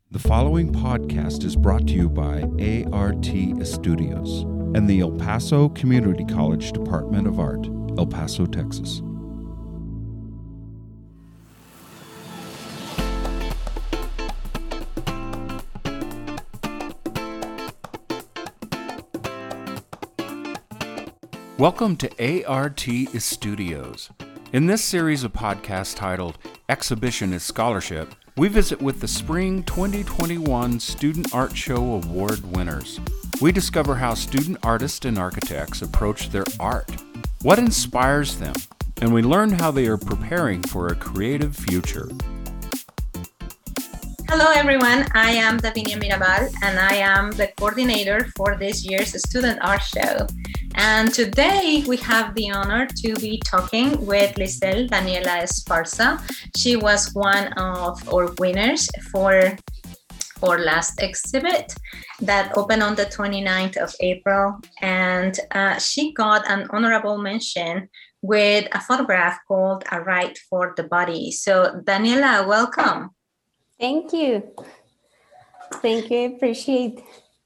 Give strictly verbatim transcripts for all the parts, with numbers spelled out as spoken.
The following podcast is brought to you by A R T Estudios and the El Paso Community College Department of Art, El Paso, Texas. Welcome to A R T Estudios. In this series of podcasts titled Exhibition is Scholarship, we visit with the Spring twenty twenty-one Student Art Show Award winners. We discover how student artists and architects approach their art, what inspires them, and we learn how they are preparing for a creative future. Hello everyone, I am Davinia Mirabal and I am the coordinator for this year's Student Art Show. And today we have the honor to be talking with Lisel Daniela Esparza. She was one of our winners for our last exhibit that opened on the twenty-ninth of April. And uh, she got an honorable mention with a photograph called A Rite for the Body. So Daniela, welcome. Thank you. Thank you. Appreciate.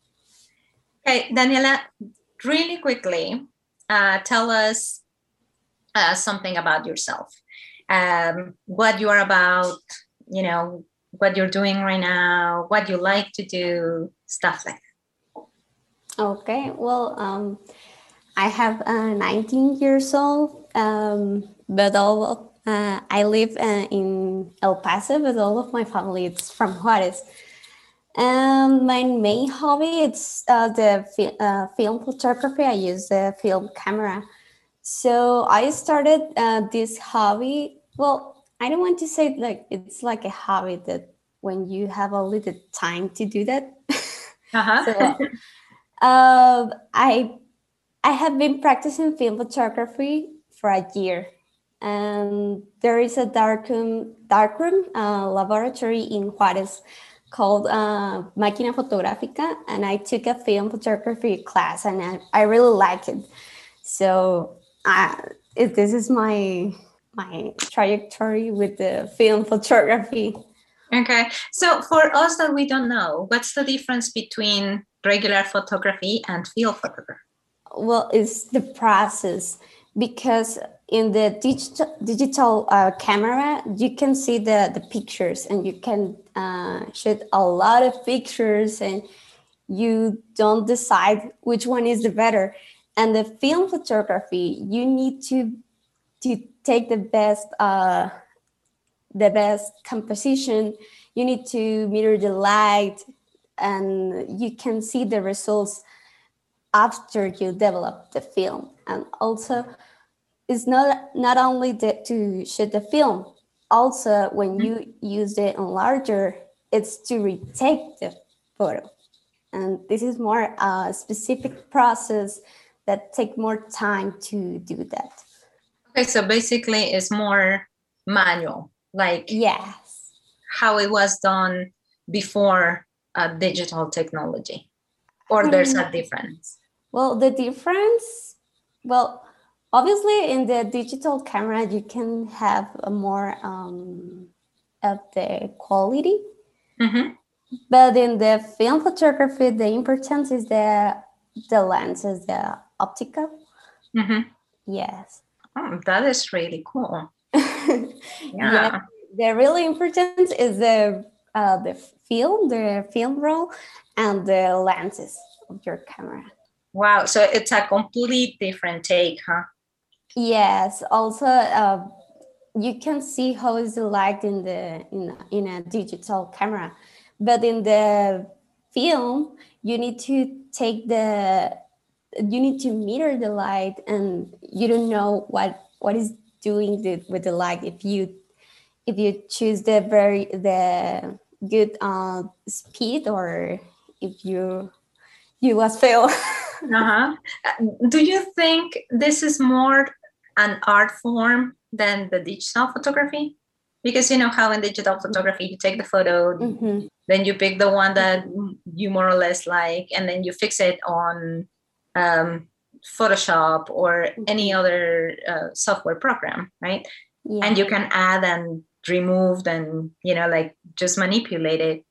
Okay, Daniela, really quickly, uh, tell us uh, something about yourself. Um, what you are about, you know, what you're doing right now, what you like to do, stuff like that. Okay. Well, um, I have uh, nineteen years old, um, but all of, uh, I live uh, in El Paso, but all of my family is from Juarez. And my main hobby is uh, the fi- uh, film photography. I use the film camera. So I started uh, this hobby. Well, I don't want to say like it's like a hobby that when you have only the time to do that. Uh-huh. so uh, I I have been practicing film photography for a year. And there is a darkroom darkroom uh, laboratory in Juarez called uh, Máquina Fotográfica, and I took a film photography class, and I, I really liked it. So uh, it, this is my my trajectory with the film photography. Okay, so for us that we don't know, what's the difference between regular photography and field photography? Well, it's the process, because in the digital digital uh, camera, you can see the, the pictures and you can uh, shoot a lot of pictures and you don't decide which one is the better. And the film photography, you need to to take the best uh, the best composition. You need to mirror the light, and you can see the results after you develop the film. And also, it's not not only the, to shoot the film. Also, when you use the enlarger, it's to retake the photo. And this is more a specific process that take more time to do that. Okay, so basically it's more manual, like Yes. how it was done before uh, digital technology, or there's a difference? Well, the difference, well, obviously in the digital camera, you can have a more um, of the quality. Mm-hmm. But in the film photography, the importance is the the lenses, the optical. Mm-hmm. Yes. Oh, that is really cool. Yeah. Yeah. The really important is the uh, the film, the film roll, and the lenses of your camera. Wow. So it's a completely different take, huh? Yes. Also, uh, you can see how is the light in the in in a digital camera, but in the film, you need to take the you need to meter the light, and you don't know what what is doing the, with the light if you if you choose the very the good uh, speed, or if you you was fail. Uh-huh. Do you think this is more an art form than the digital photography? Because you know how in digital photography you take the photo, Mm-hmm. then you pick the one that you more or less like, and then you fix it on um, Photoshop or any other uh, software program, right? Yeah. And you can add and remove and, you know, like just manipulate it.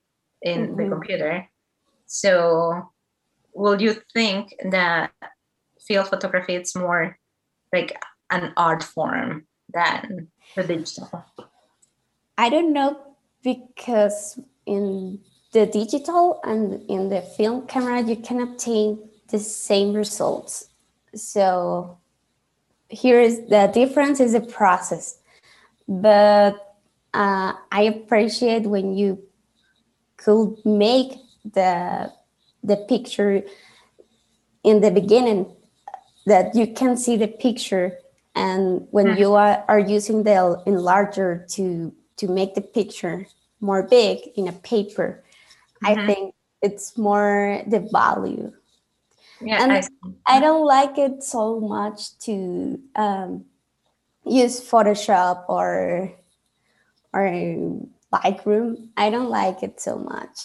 in Mm-hmm. the computer. So will you think that field photography is more like an art form than the digital? I don't know, because in the digital and in the film camera, you can obtain the same results. So here is the difference is the process. But uh, I appreciate when you could make the the picture in the beginning, that you can see the picture, and when Mhm. you are, are using the enlarger to to make the picture more big in a paper, I Mhm. think it's more the value. Yeah, And I see. I don't like it so much to um, use Photoshop or or Lightroom. I don't like it so much.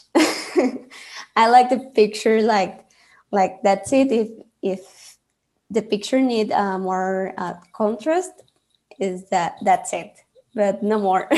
I like the picture like like that's it. If if the picture need uh, more uh, contrast, is that that's it, but no more.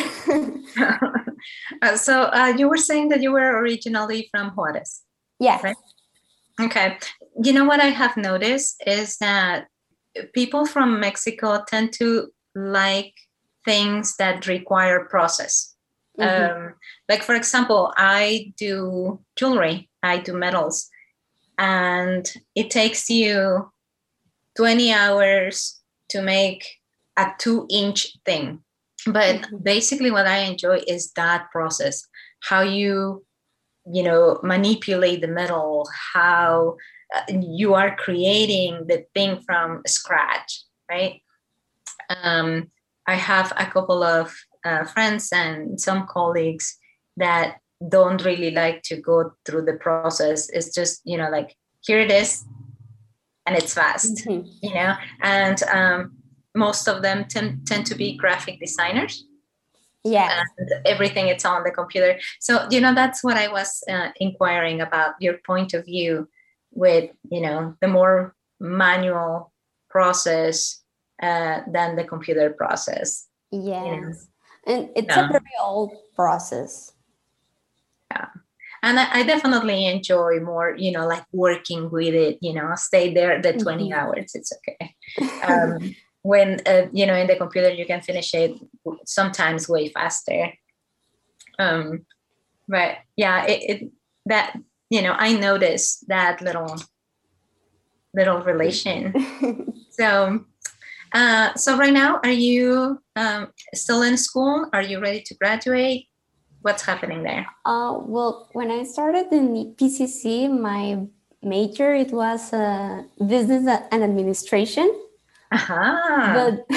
Uh, so uh, you were saying that you were originally from Juarez, Yes. right? Okay. You know what I have noticed is that people from Mexico tend to like things that require process. Mhm. Um, like, for example, I do jewelry, I do metals, and it takes you twenty hours to make a two inch thing. But Mhm. basically, what I enjoy is that process, how you you know manipulate the metal, how uh, you are creating the thing from scratch, right? um, I have a couple of uh, friends and some colleagues that don't really like to go through the process. It's just, you know like, here it is, and it's fast, Mhm. you know and um, most of them tend, tend to be graphic designers, Yes. and everything it's on the computer. So, you know that's what I was uh, inquiring about, your point of view with, you know the more manual process uh, than the computer process. you know Yes. And it's a yeah, very old process. yeah. And I, I definitely enjoy more, you know like, working with it, you know stay there the twenty Mhm. hours, it's okay. um, when uh, you know in the computer you can finish it sometimes way faster. um, but yeah, it, it that you know I noticed that little little relation. So uh so right now, are you um still in school? Are you ready to graduate? What's happening there? Uh, well, when I started in P C C, my major it was uh, business and administration, Aha. but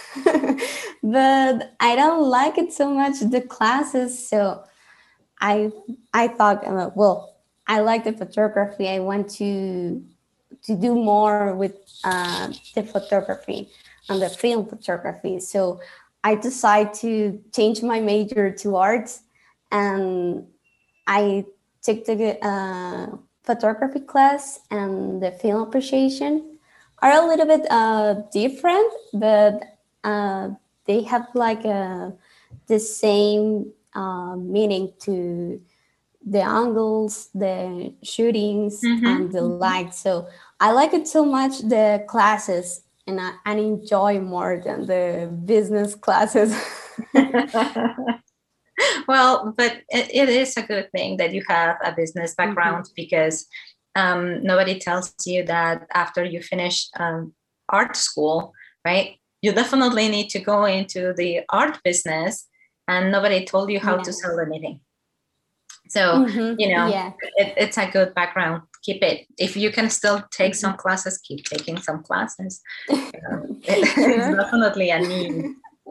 but I don't like it so much, the classes. So I I thought, uh, well, I like the photography. I want to to do more with uh, the photography and the film photography. So I decided to change my major to arts, and I took the uh, photography class and the film appreciation are a little bit uh, different, but uh, they have like a, the same uh, meaning to the angles, the shootings, and the Mm-hmm. lights. So I like it so much, the classes, and I, I enjoy more than the business classes. Well, but it, it is a good thing that you have a business background, Mhm. because um, nobody tells you that after you finish um, art school, right? You definitely need to go into the art business, and nobody told you how to Yes. sell anything. So, Mm-hmm. you know, Yeah. it, it's a good background. Keep it. If you can still take some classes, keep taking some classes. You know, it, it's Sure. definitely a need.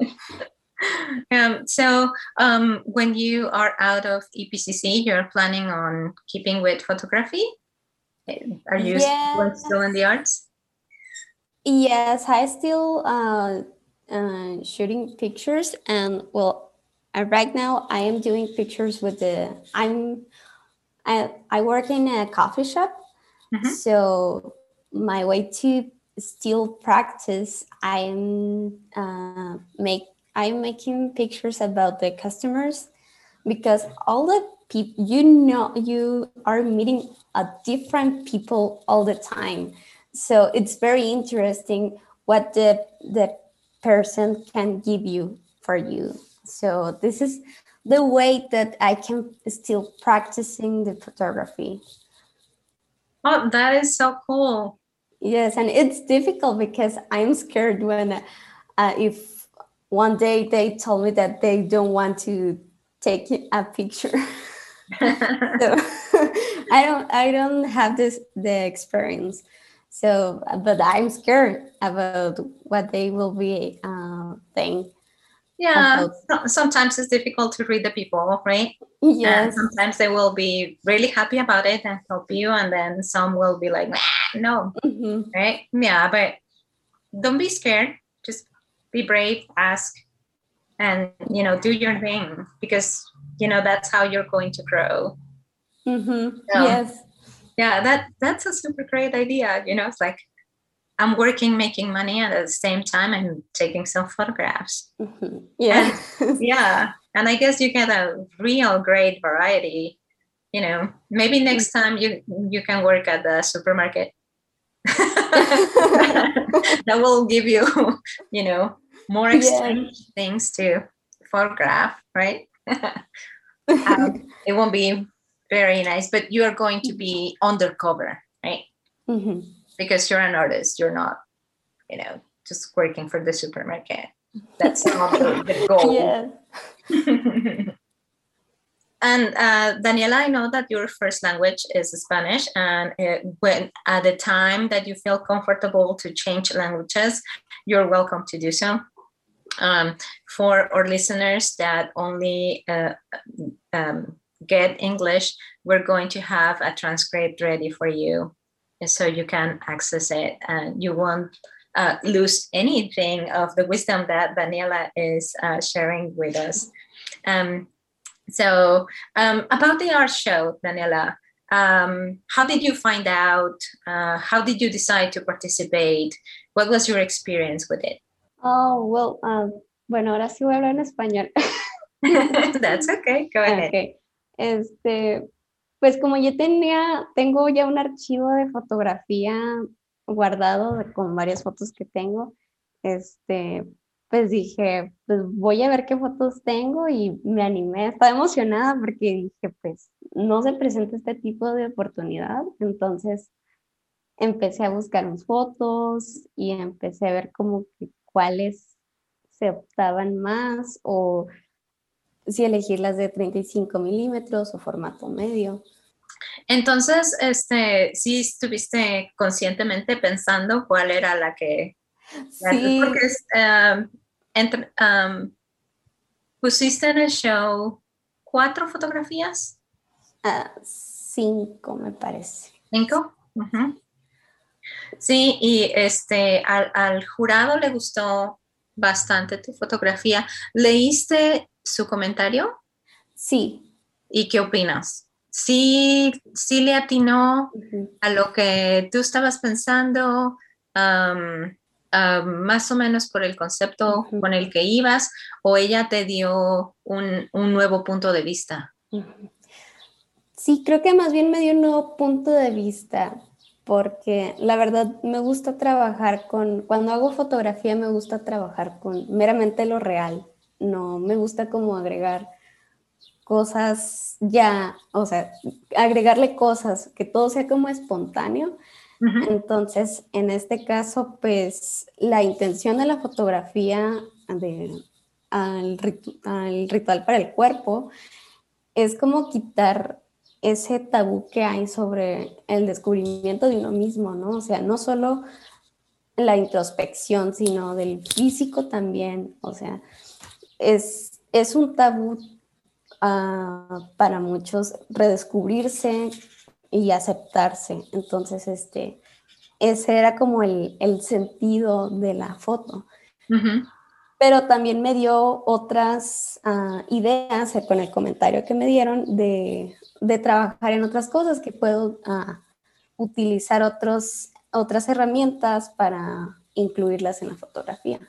Um, so um, when you are out of E P C C, you're planning on keeping with photography? Are you still still in the Yes. arts? Yes, I still uh, uh, shooting pictures, and well, uh, right now I am doing pictures with the. I'm I I work in a coffee shop, Mm-hmm. so my way to still practice, I am uh, make I'm making pictures about the customers, because all the people, you know, you are meeting a different people all the time. So it's very interesting what the the person can give you for you. So this is the way that I can still practicing the photography. Oh, that is so cool. Yes, and it's difficult because I'm scared when uh, if one day they told me that they don't want to take a picture. So I don't I don't have this the experience. So, but I'm scared about what they will be uh, think. Yeah, About. Sometimes it's difficult to read the people, right? Yes. And sometimes they will be really happy about it and help you, and then some will be like, no, mm-hmm. Right? Yeah, but don't be scared. Just be brave, ask, and, you know, do your thing, because, you know, that's how you're going to grow. Mm-hmm. So, yes. Yeah, that that's a super great idea. You know, it's like, I'm working, making money, and at the same time, I'm taking some photographs. Mm-hmm. Yeah. And, yeah. And I guess you get a real great variety. You know, maybe next time you you can work at the supermarket. That will give you, you know, more exchange yeah. things to photograph, right? um, it won't be very nice, but you are going to be undercover, right? Mm-hmm. Because you're an artist, you're not, you know, just working for the supermarket. That's not the, the goal. Yeah. And uh, Daniela, I know that your first language is Spanish, and it, when at the time that you feel comfortable to change languages, you're welcome to do so. Um, for our listeners that only uh, um, get English, we're going to have a transcript ready for you, so you can access it, and you won't uh, lose anything of the wisdom that Daniela is uh, sharing with us. Um, so um, about the art show, Daniela, um, how did you find out? Uh, how did you decide to participate? What was your experience with it? Oh, well, um, bueno, ahora sí voy a hablar en español. That's okay, go ahead. Okay. Este, pues como yo tenía, tengo ya un archivo de fotografía guardado de, con varias fotos que tengo, este, pues dije, pues voy a ver qué fotos tengo y me animé, estaba emocionada porque dije, pues no se presenta este tipo de oportunidad, entonces empecé a buscar mis fotos y empecé a ver como que cuáles se optaban más o si elegir las de treinta y cinco milímetros o formato medio. Entonces, este, sí estuviste conscientemente pensando cuál era la que... Sí. Porque um, entre, um, pusiste en el show cuatro fotografías. Uh, cinco, me parece. ¿Cinco? Uh-huh. Sí, y este, al, al jurado le gustó bastante tu fotografía. ¿Leíste su comentario? Sí. ¿Y qué opinas? ¿Sí, sí le atinó uh-huh. a lo que tú estabas pensando? Um, uh, más o menos por el concepto uh-huh. con el que ibas, o ella te dio un, un nuevo punto de vista? Uh-huh. Sí, creo que más bien me dio un nuevo punto de vista, porque la verdad me gusta trabajar con, cuando hago fotografía me gusta trabajar con meramente lo real, no me gusta como agregar cosas ya, o sea, agregarle cosas, que todo sea como espontáneo. Uh-huh. Entonces, en este caso, pues, la intención de la fotografía de, al, ritu- al ritual para el cuerpo es como quitar ese tabú que hay sobre el descubrimiento de uno mismo, ¿no? O sea, no solo la introspección, sino del físico también, o sea, es, es un tabú Uh, para muchos redescubrirse y aceptarse. Entonces, este, ese era como el, el sentido de la foto. Uh-huh. Pero también me dio otras uh, ideas con el comentario que me dieron de, de trabajar en otras cosas, que puedo uh, utilizar otros, otras herramientas para incluirlas en la fotografía.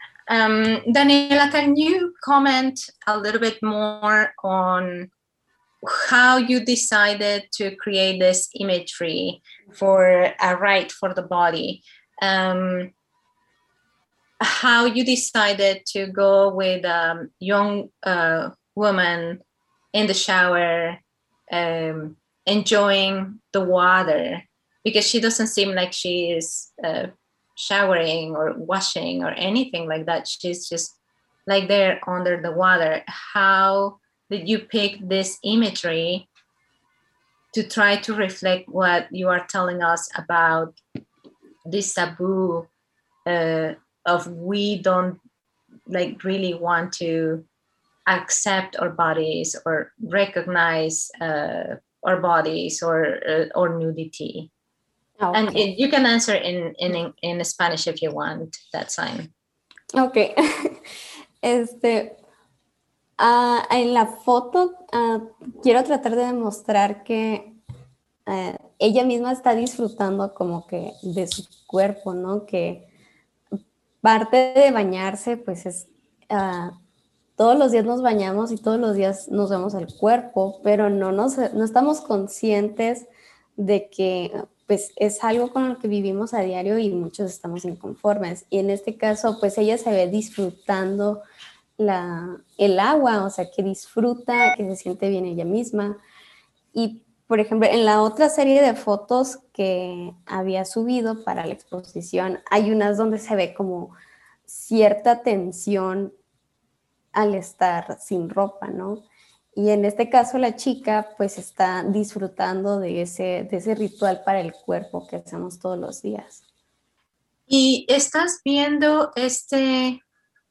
Um, Daniela, can you comment a little bit more on how you decided to create this imagery for a right for the body. Um, how you decided to go with a young uh, woman in the shower, um, enjoying the water, because she doesn't seem like she is uh, showering or washing or anything like that. She's just like there under the water. How did you pick this imagery to try to reflect what you are telling us about this taboo uh, of we don't like really want to accept our bodies or recognize uh, our bodies or uh, or nudity? Okay. And it, you can answer in, in in Spanish if you want. That's fine. Okay. Este, uh, en la foto uh, quiero tratar de demostrar que uh, ella misma está disfrutando como que de su cuerpo, ¿no? Que parte de bañarse, pues es, uh, todos los días nos bañamos y todos los días nos vemos el cuerpo, pero no, nos, no estamos conscientes de que pues es algo con lo que vivimos a diario y muchos estamos inconformes. Y en este caso, pues ella se ve disfrutando la, el agua, o sea, que disfruta, que se siente bien ella misma. Y, por ejemplo, en la otra serie de fotos que había subido para la exposición, hay unas donde se ve como cierta tensión al estar sin ropa, ¿no? Y en este caso la chica pues está disfrutando de ese, de ese ritual para el cuerpo que hacemos todos los días. ¿Y estás viendo este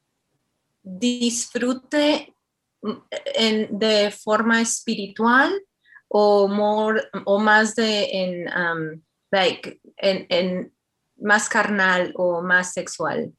disfrute en, de forma espiritual o, more, o más de en, um, like, en, en más carnal o más sexual?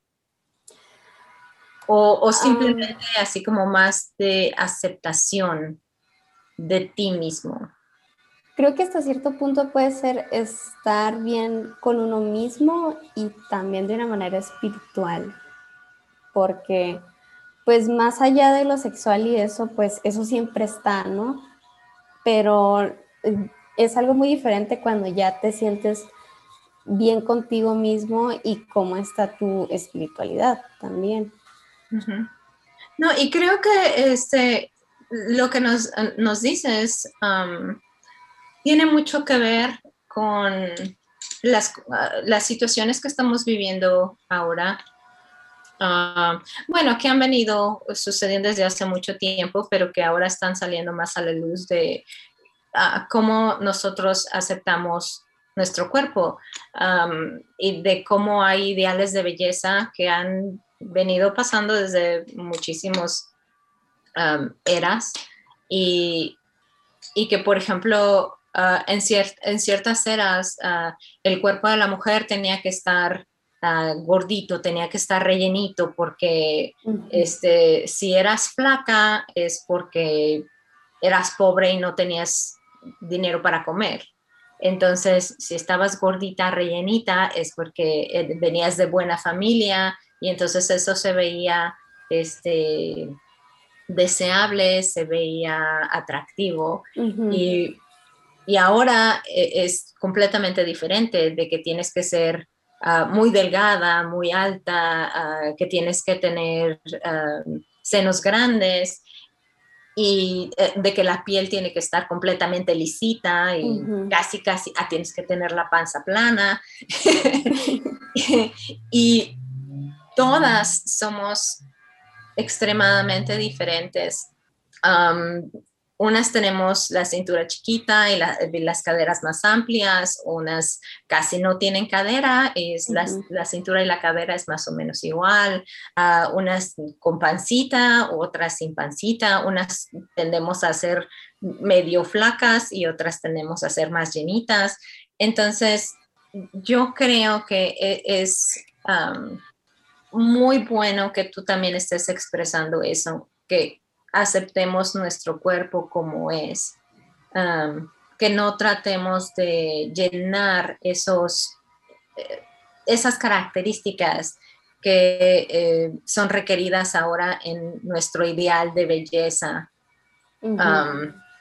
O, o simplemente um, así como más de aceptación de ti mismo. Creo que hasta cierto punto puede ser estar bien con uno mismo y también de una manera espiritual, porque pues más allá de lo sexual y eso, pues eso siempre está, ¿no? Pero es algo muy diferente cuando ya te sientes bien contigo mismo y cómo está tu espiritualidad también. Uh-huh. No, y creo que este, lo que nos, nos dices um, tiene mucho que ver con las, uh, las situaciones que estamos viviendo ahora. Uh, bueno, que han venido sucediendo desde hace mucho tiempo, pero que ahora están saliendo más a la luz de uh, cómo nosotros aceptamos nuestro cuerpo um, y de cómo hay ideales de belleza que han venido pasando desde muchísimos um, eras y, y que, por ejemplo, uh, en, cier- en ciertas eras uh, el cuerpo de la mujer tenía que estar uh, gordito, tenía que estar rellenito porque uh-huh. este, si eras flaca es porque eras pobre y no tenías dinero para comer. Entonces, si estabas gordita, rellenita, es porque venías de buena familia y entonces eso se veía este, deseable, se veía atractivo. Uh-huh. y, y ahora es completamente diferente, de que tienes que ser uh, muy delgada, muy alta, uh, que tienes que tener uh, senos grandes y de que la piel tiene que estar completamente lisita y uh-huh. casi, casi ah, tienes que tener la panza plana. Y todas somos extremadamente diferentes. Um, unas tenemos la cintura chiquita y, la, y las caderas más amplias, unas casi no tienen cadera, es uh-huh. la, la cintura y la cadera es más o menos igual, uh, unas con pancita, otras sin pancita, unas tendemos a ser medio flacas y otras tendemos a ser más llenitas. Entonces, yo creo que es um, muy bueno que tú también estés expresando eso, que aceptemos nuestro cuerpo como es, um, que no tratemos de llenar esos, eh, esas características que eh, son requeridas ahora en nuestro ideal de belleza. Uh-huh. Um,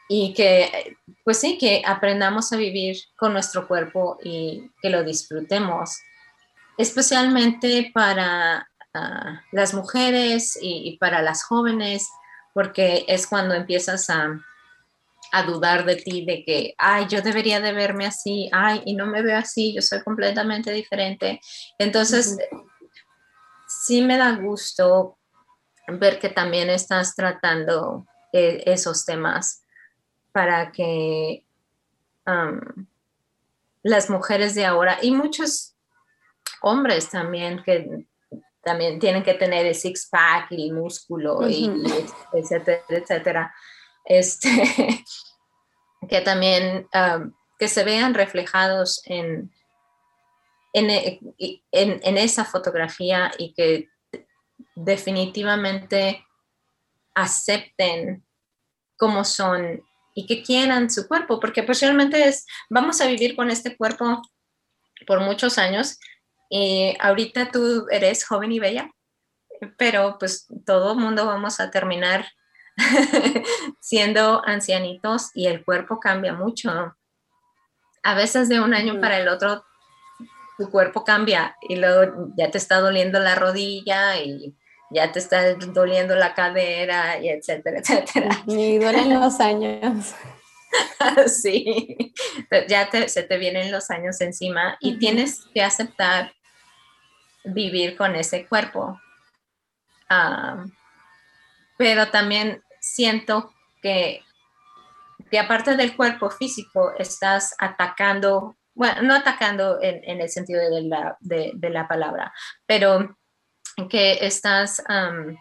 y que, pues sí, que aprendamos a vivir con nuestro cuerpo y que lo disfrutemos, especialmente para uh, las mujeres y, y para las jóvenes, porque es cuando empiezas a, a dudar de ti, de que, ay, yo debería de verme así, ay, y no me veo así, yo soy completamente diferente. Entonces, uh-huh. sí me da gusto ver que también estás tratando eh, esos temas para que um, las mujeres de ahora y muchos hombres también que también tienen que tener el six pack y el músculo, uh-huh. y, y etcétera, etcétera, este, que también um, que se vean reflejados en, en, en, en esa fotografía y que definitivamente acepten cómo son y que quieran su cuerpo, porque pues realmente es, vamos a vivir con este cuerpo por muchos años y ahorita tú eres joven y bella, pero pues todo el mundo vamos a terminar siendo ancianitos y el cuerpo cambia mucho. A veces de un año uh-huh. para el otro tu cuerpo cambia y luego ya te está doliendo la rodilla y ya te está doliendo la cadera, y etcétera, etcétera. Y duelen los años. Sí, ya te, se te vienen los años encima y uh-huh. tienes que aceptar vivir con ese cuerpo. Um, pero también siento que, que aparte del cuerpo físico estás atacando, bueno, no atacando en, en el sentido de la, de, de la palabra, pero que estás um,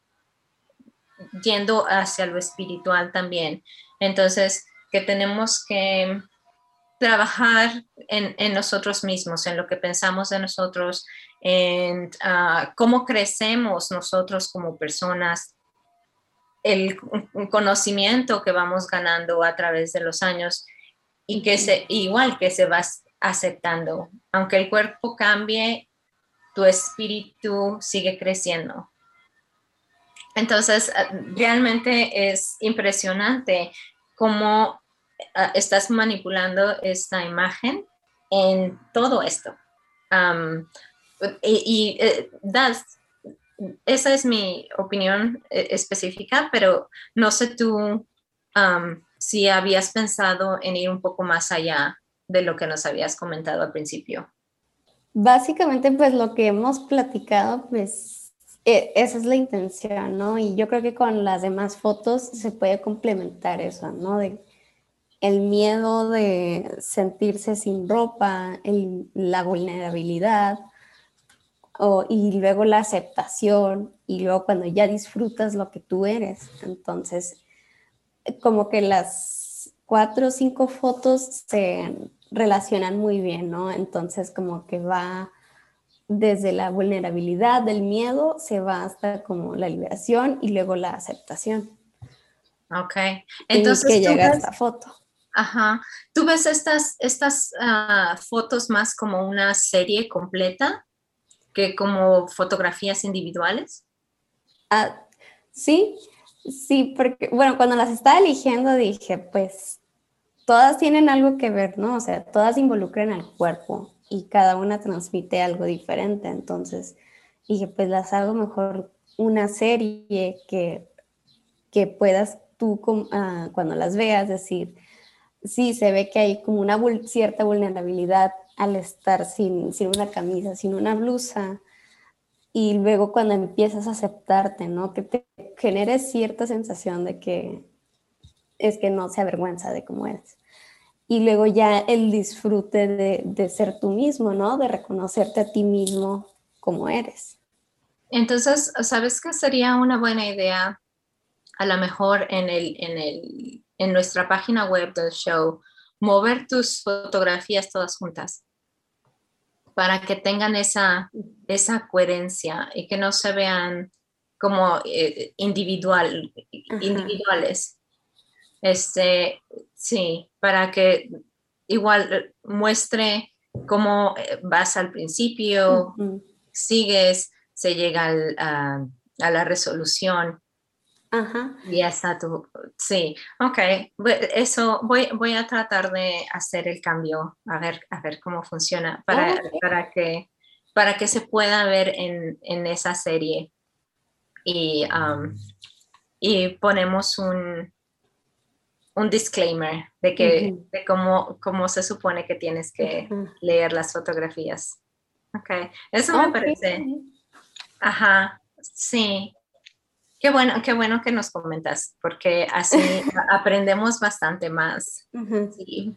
yendo hacia lo espiritual también. Entonces, que tenemos que trabajar en, en nosotros mismos, en lo que pensamos de nosotros, en uh, cómo crecemos nosotros como personas, el conocimiento que vamos ganando a través de los años y que se, igual que se va aceptando. Aunque el cuerpo cambie, tu espíritu sigue creciendo. Entonces, realmente es impresionante cómo uh, estás manipulando esta imagen en todo esto. Um, y, y uh, das, esa es mi opinión eh, específica, pero no sé tú um, si habías pensado en ir un poco más allá de lo que nos habías comentado al principio. Básicamente, pues lo que hemos platicado, pues eh, esa es la intención, ¿no? Y yo creo que con las demás fotos se puede complementar eso, ¿no? De el miedo de sentirse sin ropa, el, la vulnerabilidad, o, y luego la aceptación, y luego cuando ya disfrutas lo que tú eres. Entonces, como que las cuatro o cinco fotos se relacionan muy bien, ¿no? Entonces, como que va desde la vulnerabilidad, del miedo, se va hasta como la liberación y luego la aceptación. Ok. Entonces, y que llega ves, esta foto. Ajá. ¿Tú ves estas, estas uh, fotos más como una serie completa que como fotografías individuales? Ah, sí, sí, porque, bueno, cuando las estaba eligiendo dije, pues, todas tienen algo que ver, ¿no? O sea, todas involucran al cuerpo y cada una transmite algo diferente. Entonces dije, pues las hago mejor una serie que, que puedas tú, uh, cuando las veas, decir, sí, se ve que hay como una vul- cierta vulnerabilidad al estar sin, sin una camisa, sin una blusa. Y luego cuando empiezas a aceptarte, ¿no? Que te genere cierta sensación de que es que no se avergüenza de cómo eres. Y luego ya el disfrute de, de ser tú mismo, ¿no? De reconocerte a ti mismo como eres. Entonces, ¿sabes qué sería una buena idea? A lo mejor en, el, en, el, en nuestra página web del show, mover tus fotografías todas juntas para que tengan esa, esa coherencia y que no se vean como eh, individual, individuales. Este, sí, para que igual muestre cómo vas al principio, uh-huh. sigues, se llega al, a, a la resolución. Ajá. Y esa tu, sí, ok, bu- eso voy, voy a tratar de hacer el cambio, a ver, a ver cómo funciona, para, Ok. para que, para que se pueda ver en, en esa serie. Y, um, y ponemos un, un disclaimer de que, Ujú. de cómo, cómo se supone que tienes que Ajá. leer las fotografías. Ok, eso me Ok. parece, ajá, sí. Qué bueno, qué bueno que nos comentas, porque así aprendemos bastante más. Ujú. Sí.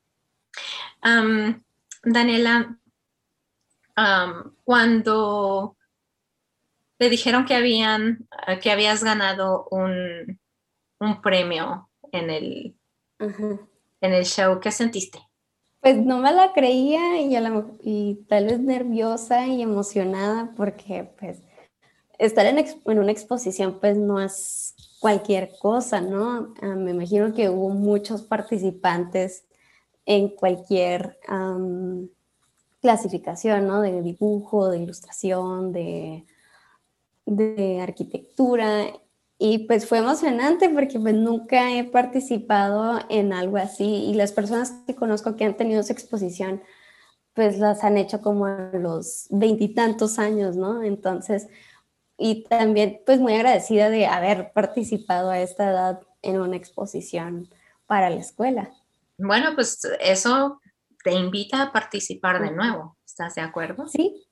Am, Daniela, am, cuando te dijeron que habían, eh, que habías ganado un, un premio en el, Ajá. en el show, ¿qué sentiste? Pues no me la creía y, a la mej- y tal vez nerviosa y emocionada porque pues estar en, ex- en una exposición pues no es cualquier cosa, ¿no? Ah, me imagino que hubo muchos participantes en cualquier am, clasificación, ¿no? De dibujo, de ilustración, de, de arquitectura. Y pues fue emocionante porque pues nunca he participado en algo así y las personas que conozco que han tenido esa exposición pues las han hecho como a los veintitantos años, ¿no? Entonces, y también pues muy agradecida de haber participado a esta edad en una exposición para la escuela. Bueno, pues eso te invita a participar de Ujú. nuevo. ¿Estás de acuerdo? Sí.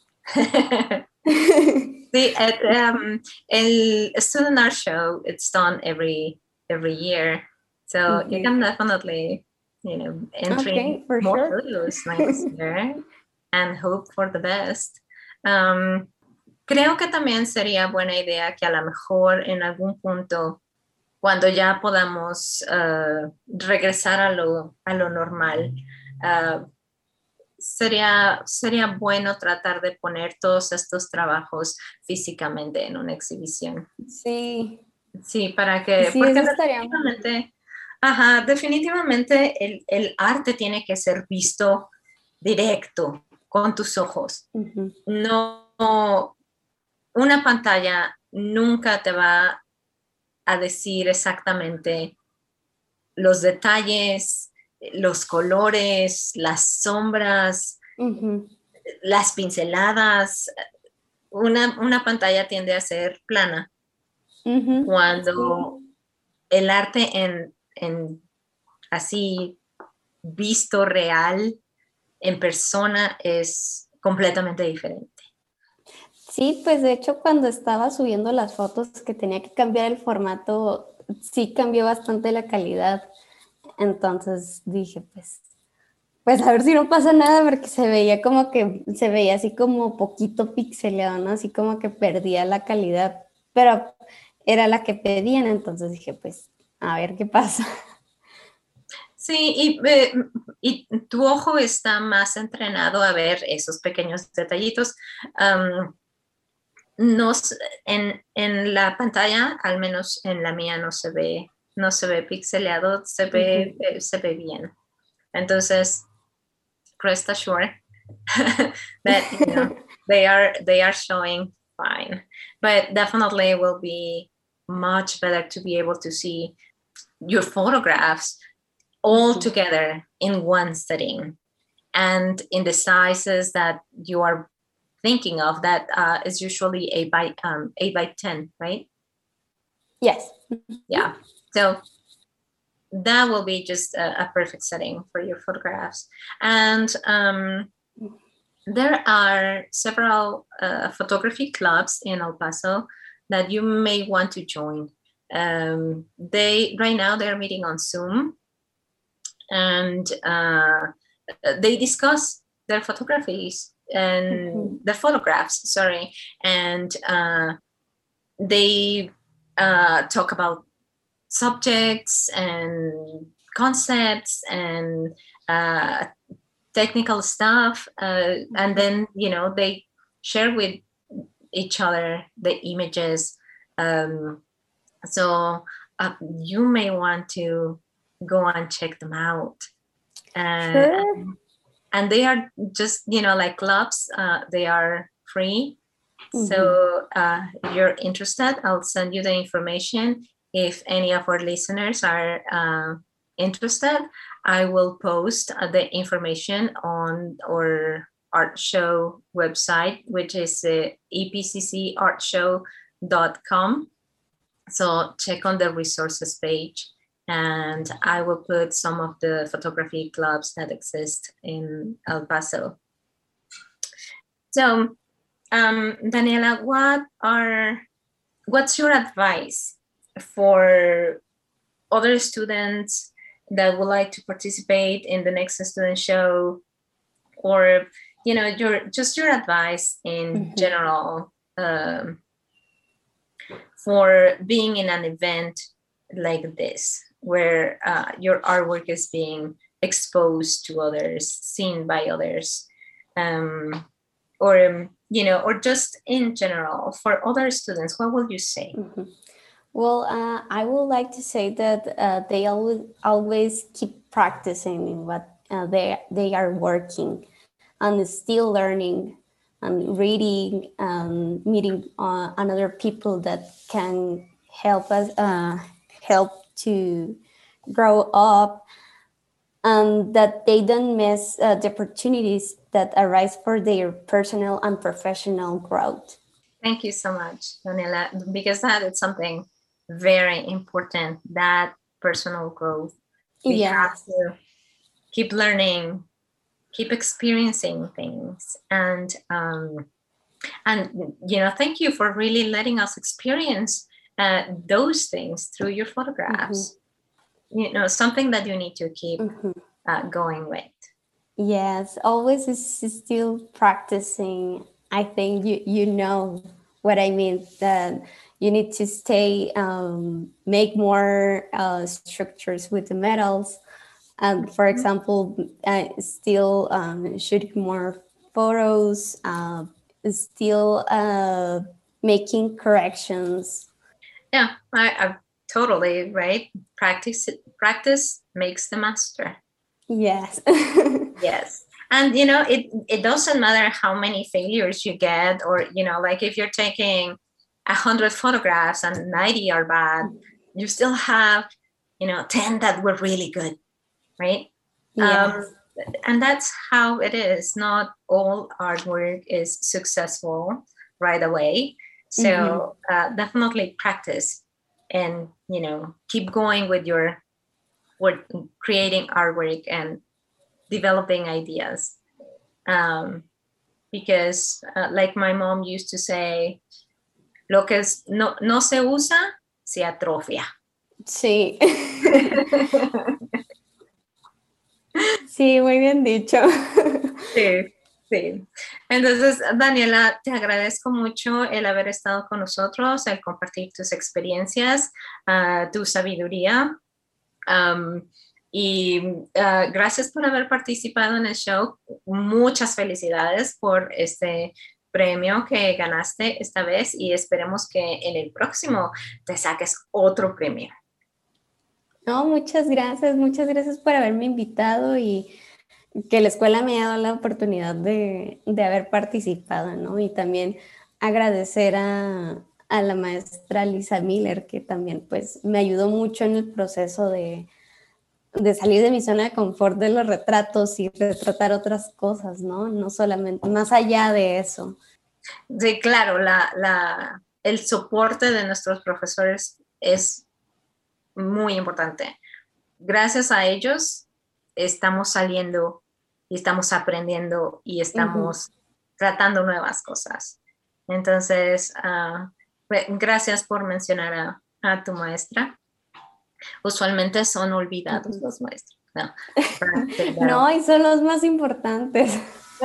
Sí, it, um, el Student Art Show, it's done every every year. So you Ujú. can definitely, you know, entering Ok, for more sure. photos next year and hope for the best. Um, creo que también sería buena idea que a lo mejor en algún punto, cuando ya podamos uh, regresar a lo, a lo normal, uh, sería, sería bueno tratar de poner todos estos trabajos físicamente en una exhibición. Sí, Sí, para que, sí, porque eso estaría muy bien. definitivamente, ajá, definitivamente el, el arte tiene que ser visto directo, con tus ojos. Ujú. No, una pantalla nunca te va a decir exactamente los detalles, los colores, las sombras, Ujú. las pinceladas. Una, una pantalla tiende a ser plana Ujú. cuando Sí. el arte en, en así visto real, en persona, es completamente diferente. Sí, pues de hecho cuando estaba subiendo las fotos que tenía que cambiar el formato, sí cambió bastante la calidad. Entonces dije, pues, pues a ver si no pasa nada, porque se veía como que, se veía así como poquito pixeleado, ¿no? Así como que perdía la calidad, pero era la que pedían, entonces dije, pues, a ver qué pasa. Sí, y, eh, y tu ojo está más entrenado a ver esos pequeños detallitos. Um, nos, en, en la pantalla, al menos en la mía, no se ve, no se ve pixeleado, se ve, Ujú. eh, se ve bien. Entonces, rest assured that you know they are they are showing fine, but definitely it will be much better to be able to see your photographs all Ujú. together in one setting and in the sizes that you are thinking of. That uh, is usually eight by um, eight by ten, right? Yes. Yeah, so that will be just a, a perfect setting for your photographs. And um, there are several uh, photography clubs in El Paso that you may want to join. Um, they right now they're meeting on Zoom, and uh, they discuss their photographies and Ujú. their photographs. Sorry, and uh, they uh, talk about subjects and concepts and uh, technical stuff, uh, and then you know they share with each other the images. Um, so uh, you may want to go and check them out. Uh, Sure. and they are just you know like clubs. Uh, they are free, Mm-hmm. So uh, if you're interested, I'll send you the information. If any of our listeners are uh, interested, I will post uh, the information on our art show website, which is uh, e p c c art show dot com. So check on the resources page, and I will put some of the photography clubs that exist in El Paso. So, um, Daniela, what are what's your advice for other students that would like to participate in the next student show, or you know, your just your advice in mm-hmm. general um, for being in an event like this, where uh, your artwork is being exposed to others, seen by others, um, or um, you know, or just in general for other students? What will you say? Mm-hmm. Well, uh, I would like to say that uh, they always always keep practicing in what uh, they they are working, and still learning and reading, and meeting uh, another people that can help us uh, help to grow up, and that they don't miss uh, the opportunities that arise for their personal and professional growth. Thank you so much, Daniela, because that is something very important, that personal growth. We yes. have to keep learning, keep experiencing things, and um, and you know, thank you for really letting us experience uh, those things through your photographs. Mm-hmm. You know, something that you need to keep mm-hmm. uh, going with. Yes, always is still practicing. I think you you know what I mean, that you need to stay, um, make more uh, structures with the metals. And for example, uh, still um, shooting more photos, uh, still uh, making corrections. Yeah, I, I totally right. Practice practice makes the master. Yes. Yes. And you know, it it doesn't matter how many failures you get, or you know, like if you're taking a hundred photographs and ninety are bad, you still have, you know, ten that were really good, right? Yes. Um, and that's how it is. Not all artwork is successful right away. So mm-hmm. uh, definitely practice, and you know, keep going with your work, creating artwork and developing ideas. Um, because uh, like my mom used to say, lo que es, no, no se usa, se atrofia. Sí. Sí, muy bien dicho. Sí, sí. Entonces, Daniela, te agradezco mucho el haber estado con nosotros, el compartir tus experiencias, uh, tu sabiduría. Um, y uh, gracias por haber participado en el show. Muchas felicidades por este premio que ganaste esta vez, y esperemos que en el próximo te saques otro premio. No, muchas gracias, muchas gracias por haberme invitado y que la escuela me haya dado la oportunidad de, de haber participado, ¿no? Y también agradecer a, a la maestra Lisa Miller, que también pues me ayudó mucho en el proceso de, de salir de mi zona de confort de los retratos y retratar otras cosas, ¿no? No solamente, más allá de eso. Sí, claro, la, la, el soporte de nuestros profesores es muy importante. Gracias a ellos estamos saliendo y estamos aprendiendo y estamos uh-huh. tratando nuevas cosas. Entonces, uh, gracias por mencionar a, a tu maestra. Usualmente son olvidados uh-huh. los maestros. No, no, y son los más importantes.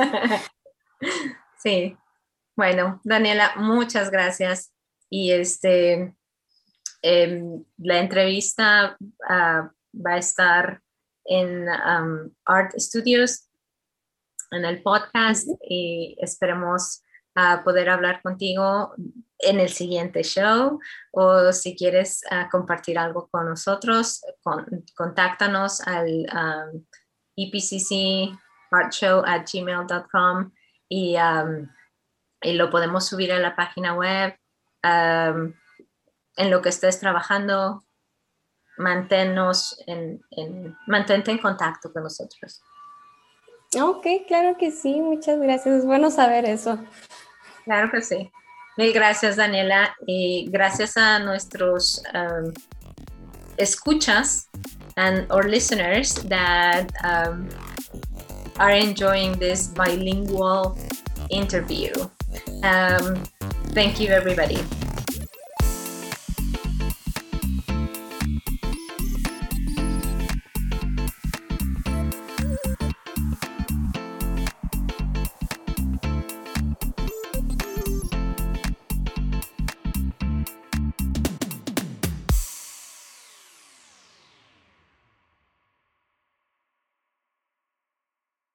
Sí. Bueno, Daniela, muchas gracias. Y este, eh, la entrevista uh, va a estar en um, Art Studios, en el podcast, uh-huh. y esperemos uh, poder hablar contigo en el siguiente show, o si quieres uh, compartir algo con nosotros, con, contáctanos al um, e p c c art show at gmail dot com, y um, y lo podemos subir a la página web. Um, en lo que estés trabajando, manténnos en, en, mantente en contacto con nosotros. Ok, claro que sí, muchas gracias. Es bueno saber eso. Claro que sí. Mil gracias, Daniela, y gracias a nuestros um, escuchas and our listeners that um, are enjoying this bilingual interview. Um, thank you, everybody.